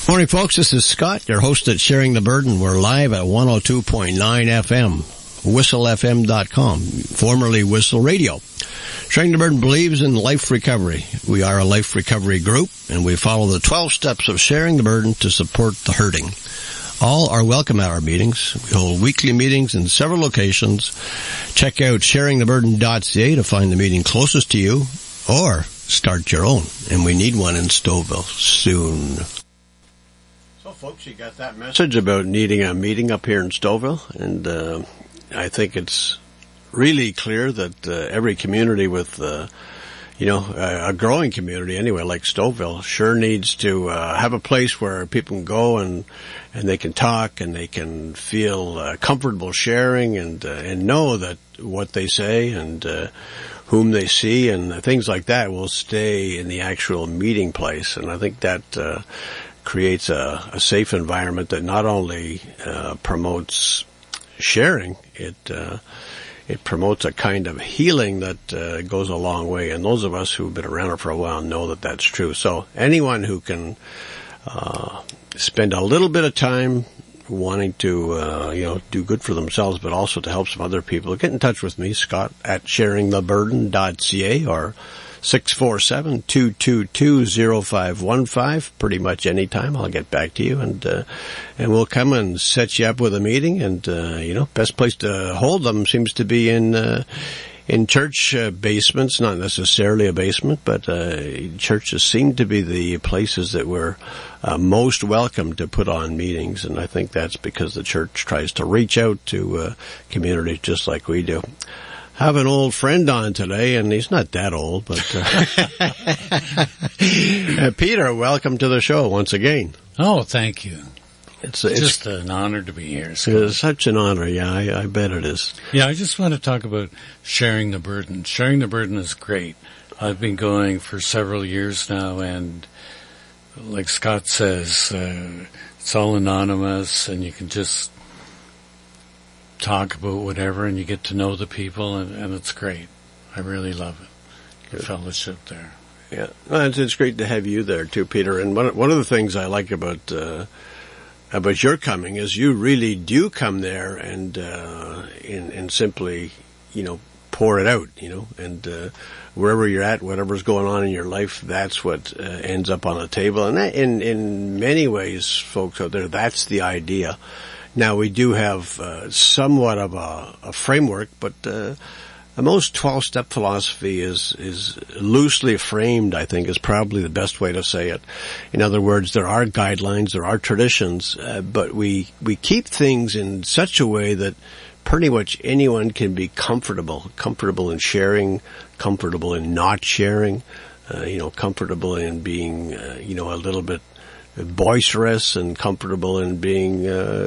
Morning, folks. This is Scott, your host at Sharing the Burden. We're live at 102.9 FM, whistlefm.com, formerly Whistle Radio. Sharing the Burden believes in life recovery. We are a life recovery group, and we follow the 12 steps of sharing the burden to support the hurting. All are welcome at our meetings. We hold weekly meetings in several locations. Check out sharingtheburden.ca to find the meeting closest to you, or start your own. And we need one in Stouffville soon. So, folks, you got that message about needing a meeting up here in Stouffville, and I think it's really clear that every community with, a growing community anyway, like Stouffville, sure needs to have a place where people can go and they can talk and they can feel comfortable sharing and know that what they say and whom they see and things like that will stay in the actual meeting place. And I think that creates a safe environment that not only promotes sharing, it promotes a kind of healing that goes a long way. And those of us who've been around it for a while know that that's true. So anyone who can spend a little bit of time wanting to do good for themselves, but also to help some other people, get in touch with me, Scott at sharingtheburden.ca, or 647-222-0515. Pretty much any time I'll get back to you, and we'll come and set you up with a meeting. And best place to hold them seems to be in church basements, not necessarily a basement, but churches seem to be the places that we're most welcome to put on meetings. And I think that's because the church tries to reach out to communities just like we do. Have an old friend on today, and he's not that old, but Peter, welcome to the show once again. Oh, thank you. It's just an honor to be here. So. It's such an honor, yeah, I bet it is. Yeah, I just want to talk about sharing the burden. Sharing the burden is great. I've been going for several years now, and like Scott says, it's all anonymous, and you can just talk about whatever, and you get to know the people, and it's great. I really love it. The fellowship there. Yeah, well, it's great to have you there too, Peter. And one of the things I like about your coming is you really do come there and simply, pour it out, and wherever you're at, whatever's going on in your life, that's what ends up on the table. And that, in many ways, folks out there, that's the idea. Now, we do have somewhat of a framework, but the most 12-step philosophy is loosely framed, I think, is probably the best way to say it. In other words, there are guidelines, there are traditions, but we keep things in such a way that pretty much anyone can be comfortable in sharing, comfortable in not sharing, comfortable in being, a little bit boisterous and comfortable in being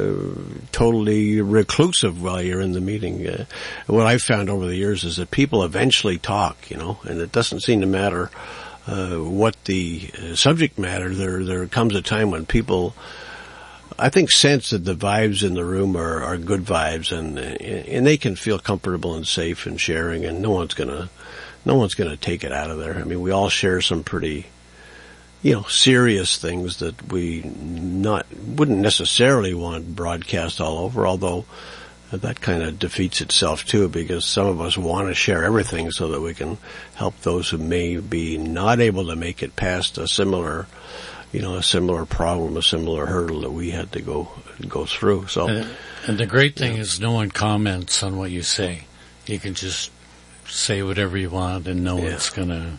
totally reclusive while you're in the meeting. What I've found over the years is that people eventually talk, and it doesn't seem to matter what the subject matter. There comes a time when people, I think, sense that the vibes in the room are good vibes, and they can feel comfortable and safe in sharing, and no one's gonna take it out of there. I mean, we all share some pretty serious things that we wouldn't necessarily want broadcast all over, although that kind of defeats itself too, because some of us want to share everything so that we can help those who may be not able to make it past a similar problem, a similar hurdle that we had to go through. So, and the great thing is no one comments on what you say. You can just say whatever you want, and no one's gonna.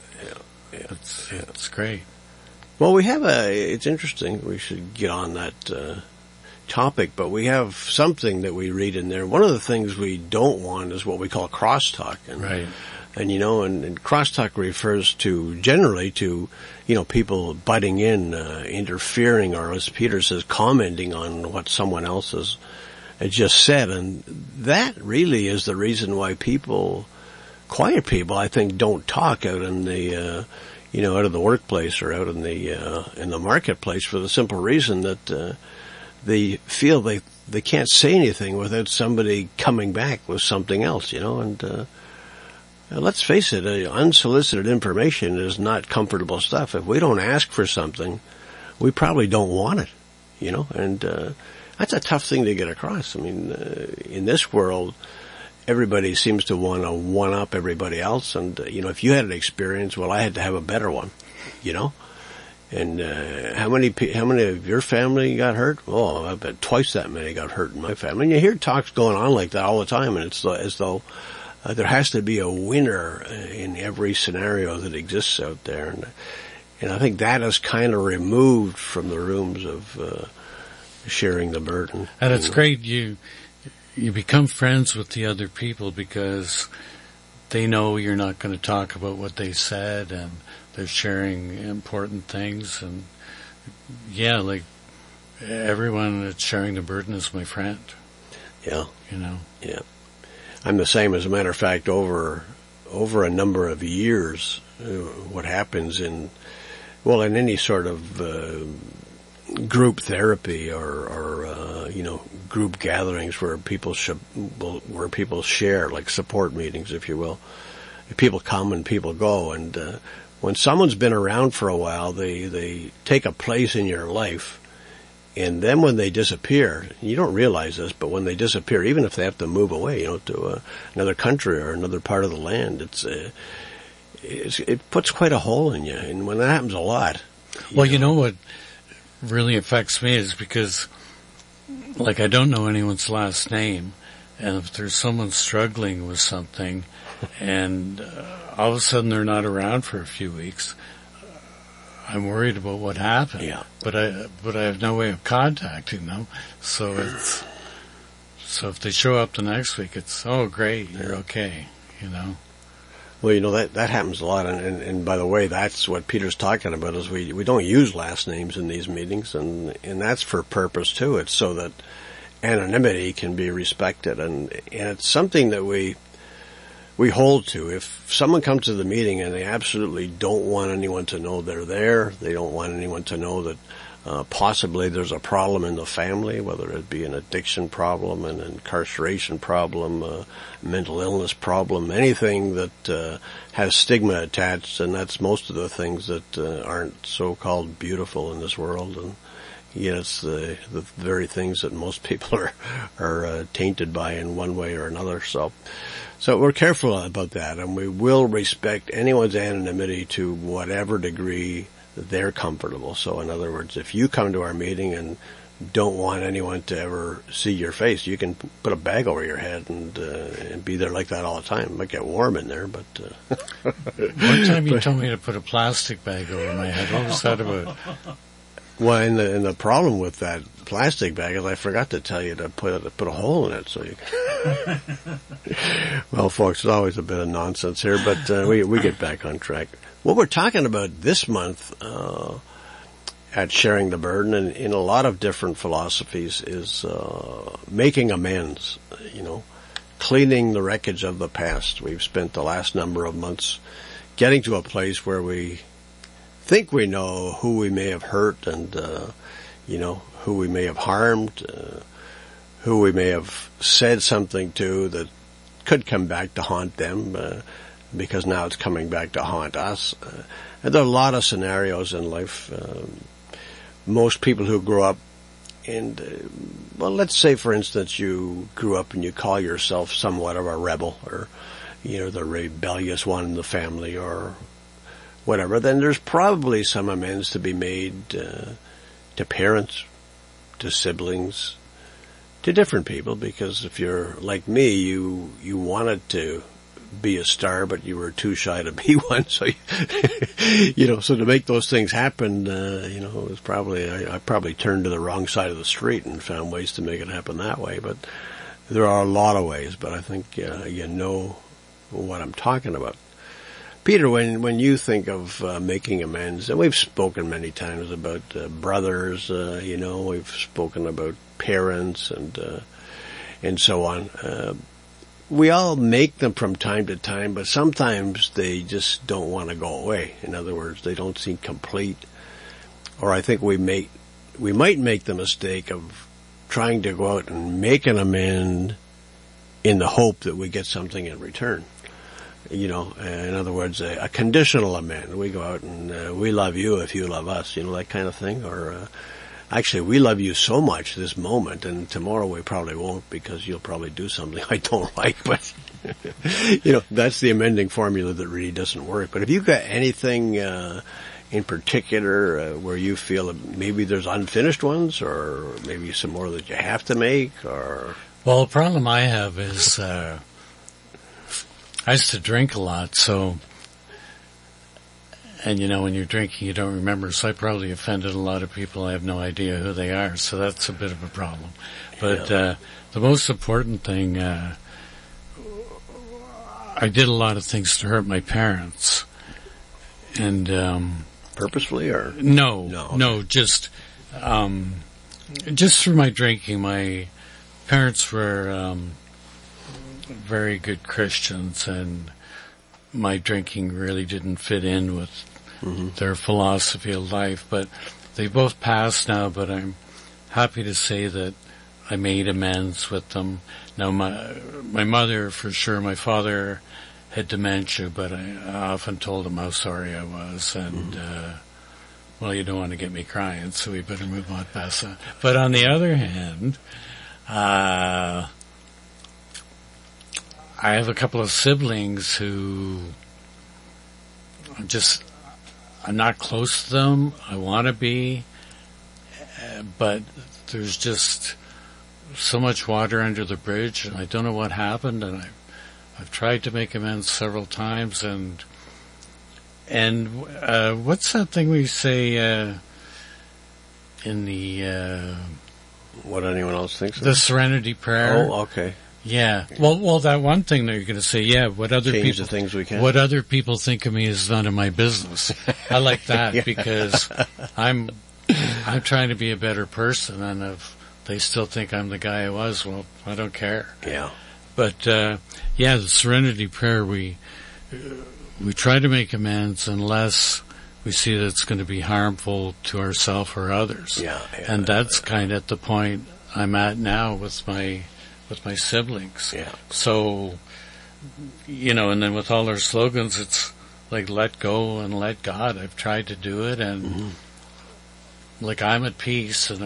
It's great. Well, it's interesting, we should get on that topic, but we have something that we read in there. One of the things we don't want is what we call crosstalk. Right. And crosstalk refers generally to people butting in, interfering, or as Peter says, commenting on what someone else has just said. And that really is the reason why quiet people, I think, don't talk out in the, out of the workplace or out in the marketplace, for the simple reason that they feel they can't say anything without somebody coming back with something else, and let's face it, unsolicited information is not comfortable stuff. If we don't ask for something, we probably don't want it, and that's a tough thing to get across. I mean, in this world, everybody seems to want to one-up everybody else, and, if you had an experience, well, I had to have a better one, And how many of your family got hurt? Oh, I bet twice that many got hurt in my family. And you hear talks going on like that all the time, and it's as though there has to be a winner in every scenario that exists out there. And I think that is kind of removed from the rooms of sharing the burden. And it's great you become friends with the other people because they know you're not going to talk about what they said, and they're sharing important things. And yeah, like everyone that's sharing the burden is my friend. Yeah. Yeah. I'm the same. As a matter of fact, over a number of years, what happens in any sort of group therapy or group gatherings where people share, like support meetings, if you will. People come and people go, and when someone's been around for a while, they take a place in your life, and then when they disappear, you don't realize this, but when they disappear, even if they have to move away, to another country or another part of the land, it puts quite a hole in you, and when that happens a lot. You know what really affects me is because, like, I don't know anyone's last name, and if there's someone struggling with something, and all of a sudden they're not around for a few weeks, I'm worried about what happened. Yeah. But I have no way of contacting them, so if they show up the next week, it's, oh great, you're okay, Well, that happens a lot, and by the way, that's what Peter's talking about, is we don't use last names in these meetings, and that's for purpose too. It's so that anonymity can be respected, and it's something that we hold to. If someone comes to the meeting and they absolutely don't want anyone to know they're there, they don't want anyone to know that possibly there's a problem in the family, whether it be an addiction problem, an incarceration problem, a mental illness problem, anything that has stigma attached, and that's most of the things that aren't so-called beautiful in this world, and yet it's the very things that most people are tainted by in one way or another. So we're careful about that, and we will respect anyone's anonymity to whatever degree they're comfortable. So in other words, if you come to our meeting and don't want anyone to ever see your face, you can put a bag over your head and be there like that all the time. It might get warm in there, but... One time you told me to put a plastic bag over my head. What was that about? Well, and the problem with that plastic bag is I forgot to tell you to put a hole in it so you can... Well, folks, there's always a bit of nonsense here, but we get back on track. What we're talking about this month at Sharing the Burden, and in a lot of different philosophies, is making amends, cleaning the wreckage of the past. We've spent the last number of months getting to a place where we think we know who we may have hurt and, who we may have harmed, who we may have said something to that could come back to haunt them, because now it's coming back to haunt us. And there are a lot of scenarios in life. Most people who grow up let's say, for instance, you grew up and you call yourself somewhat of a rebel, or, the rebellious one in the family, or whatever, then there's probably some amends to be made to parents, to siblings, to different people, because if you're like me, you wanted to be a star, but you were too shy to be one. So, so to make those things happen, it was probably, I probably turned to the wrong side of the street and found ways to make it happen that way. But there are a lot of ways, but I think, you know what I'm talking about. Peter, when you think of making amends, and we've spoken many times about brothers, we've spoken about parents and so on. We all make them from time to time, but sometimes they just don't want to go away. In other words, they don't seem complete. Or I think we might make the mistake of trying to go out and make an amend in the hope that we get something in return. in other words, a conditional amend. We go out and we love you if you love us, that kind of thing. Or actually, we love you so much this moment, and tomorrow we probably won't because you'll probably do something I don't like. But that's the amending formula that really doesn't work. But if you've got anything in particular where you feel that maybe there's unfinished ones, or maybe some more that you have to make, or... Well, the problem I have is I used to drink a lot, so... And when you're drinking, you don't remember, so I probably offended a lot of people. I have no idea who they are, so that's a bit of a problem. But the most important thing, I did a lot of things to hurt my parents. And... Purposefully, or? No, just through my drinking. My parents were very good Christians, and my drinking really didn't fit in with their philosophy of life. But they both passed now, but I'm happy to say that I made amends with them. Now, my mother, for sure, my father had dementia, but I often told him how sorry I was, and well, you don't want to get me crying, so we better move on past that. But on the other hand, I have a couple of siblings who I'm not close to them. I want to be, but there's just so much water under the bridge, and I don't know what happened, and I've tried to make amends several times, and what's that thing we say in the what anyone else thinks of? The Serenity Prayer? Oh, okay. Yeah. Well, that one thing that you're going to say, what other Change people the things we can. What other people think of me is none of my business. I like that because I'm trying to be a better person, and if they still think I'm the guy I was, well, I don't care. Yeah. But, the Serenity Prayer, we try to make amends unless we see that it's going to be harmful to ourselves or others. Yeah. And that's kind of at the point I'm at now with my siblings. Yeah. So, and then with all our slogans, it's like let go and let God. I've tried to do it, and like I'm at peace, and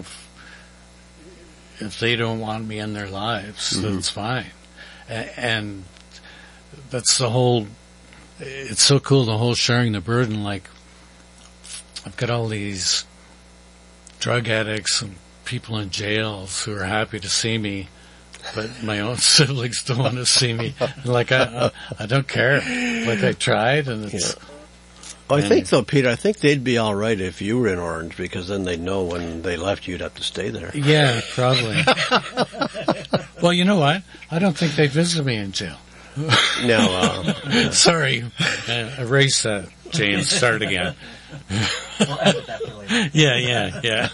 if they don't want me in their lives, that's fine. And that's the whole, it's so cool, the whole sharing the burden. Like, I've got all these drug addicts and people in jails who are happy to see me, but my own siblings don't want to see me. Like, I don't care. Like, I tried, and it's... Yeah. Well, I think, though, Peter, I think they'd be all right if you were in Orange, because then they'd know when they left you'd have to stay there. Yeah, probably. Well, you know what? I don't think they'd visit me in jail. No, Sorry. Erase that, James. Start again. We'll edit that for later. Yeah.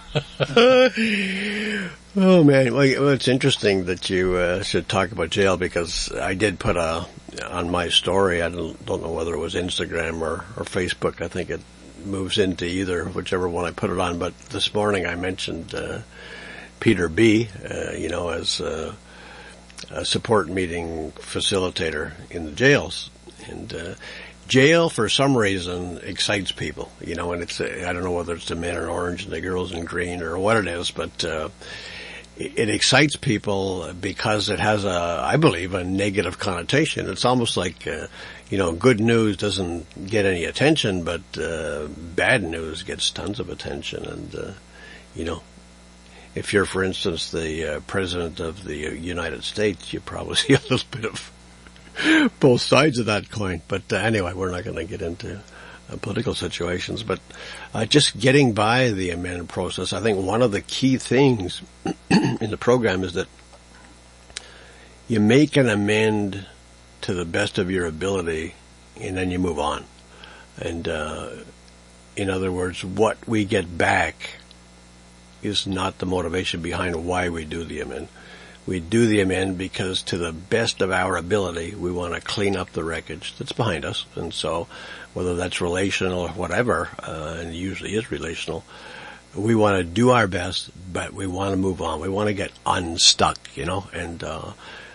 Oh, man. Well, it's interesting that you should talk about jail, because I did put on my story, I don't know whether it was Instagram or Facebook, I think it moves into either, whichever one I put it on, but this morning I mentioned Peter B., as a support meeting facilitator in the jails. And jail, for some reason, excites people, and it's, I don't know whether it's the men in orange and the girls in green or what it is, but it excites people because it has I believe, a negative connotation. It's almost like, good news doesn't get any attention, but bad news gets tons of attention. And, if you're, for instance, the President of the United States, you probably see a little bit of both sides of that coin. But anyway, we're not going to get into political situations. But just getting by the amendment process, I think one of the key things in the program is that you make an amend to the best of your ability, and then you move on. And in other words, what we get back is not the motivation behind why we do the amend. We do the amend because, to the best of our ability, we want to clean up the wreckage that's behind us. And so, whether that's relational or whatever, and it usually is relational, we want to do our best, but we want to move on. We want to get unstuck, and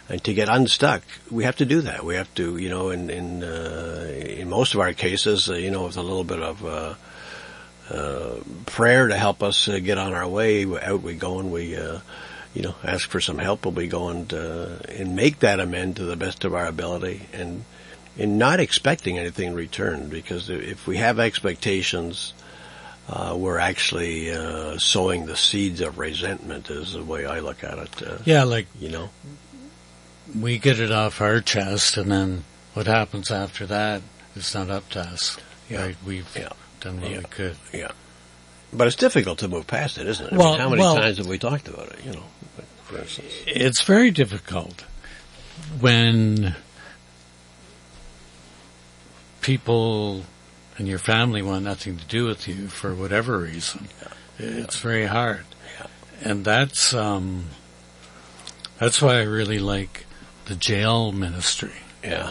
And to get unstuck, we have to do that. We have to, in most of our cases, with a little bit of prayer to help us get on our way, out we go, and we, ask for some help. We'll be going and make that amend to the best of our ability, and not expecting anything in return. Because if we have expectations, we're actually sowing the seeds of resentment. Is the way I look at it. We get it off our chest, and then what happens after that is not up to us. Yeah. Right? We've done what we could. Yeah. But it's difficult to move past it, isn't it? Well, how many times have we talked about it, for instance? It's very difficult when people and your family want nothing to do with you for whatever reason. It's very hard. Yeah. And that's why I really like the jail ministry. Yeah.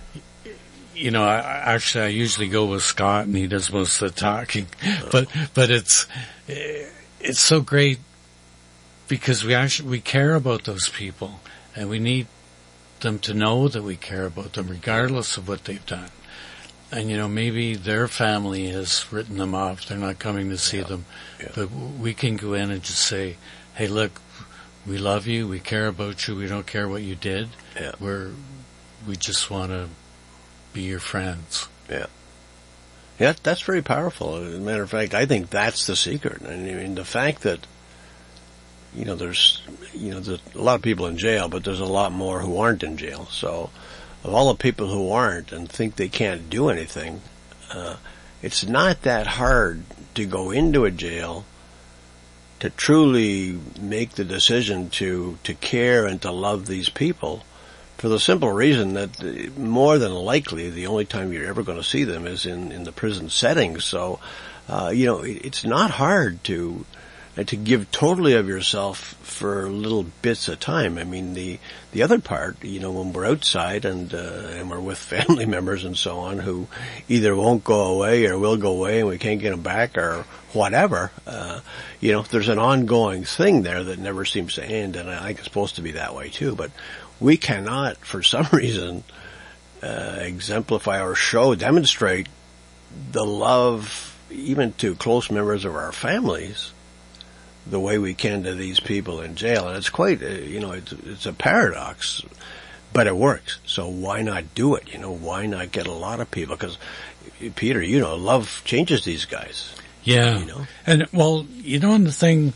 I usually go with Scott, and he does most of the talking. But it's so great because we care about those people, and we need them to know that we care about them, regardless of what they've done. And maybe their family has written them off; they're not coming to see them. Yeah. But we can go in and just say, "Hey, look, we love you. We care about you. We don't care what you did. Yeah. We just want to be your friends." Yeah. Yeah, that's very powerful. As a matter of fact, I think that's the secret. I mean, the fact that, there's a lot of people in jail, but there's a lot more who aren't in jail. So, of all the people who aren't and think they can't do anything, it's not that hard to go into a jail to truly make the decision to care and to love these people, for the simple reason that more than likely the only time you're ever going to see them is in the prison setting. So, it's not hard to give totally of yourself for little bits of time. I mean, the other part, when we're outside and we're with family members and so on who either won't go away or will go away and we can't get them back or whatever, there's an ongoing thing there that never seems to end, and I think it's supposed to be that way too. But we cannot, for some reason, exemplify or demonstrate the love even to close members of our families the way we can to these people in jail. And it's quite, it's a paradox, but it works. So why not do it? Why not get a lot of people? Because, Peter, love changes these guys. Yeah. And, and the thing,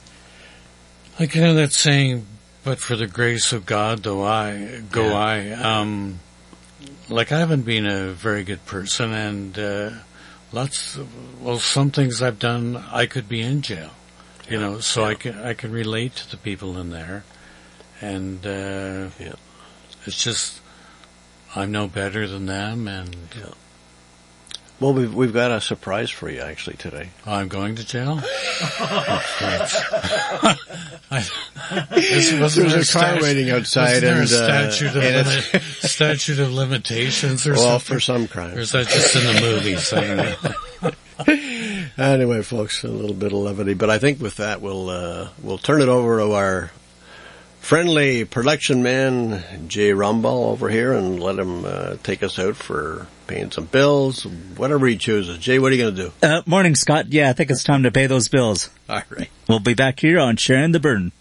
that saying, but for the grace of God, I haven't been a very good person, and some things I've done, I could be in jail, so I can relate to the people in there, and it's just I'm no better than them, and. Well, we've got a surprise for you actually today. I'm going to jail? There's a car waiting outside, and a statute of limitations or something? Well, for some crimes. Or is that just in the movies? I don't know. Anyway, folks, a little bit of levity, but I think with that we'll turn it over to our friendly production man, Jay Rumball, over here, and let him take us out for paying some bills, whatever he chooses. Jay, what are you going to do? Morning, Scott. Yeah, I think it's time to pay those bills. All right. We'll be back here on Sharing the Burden.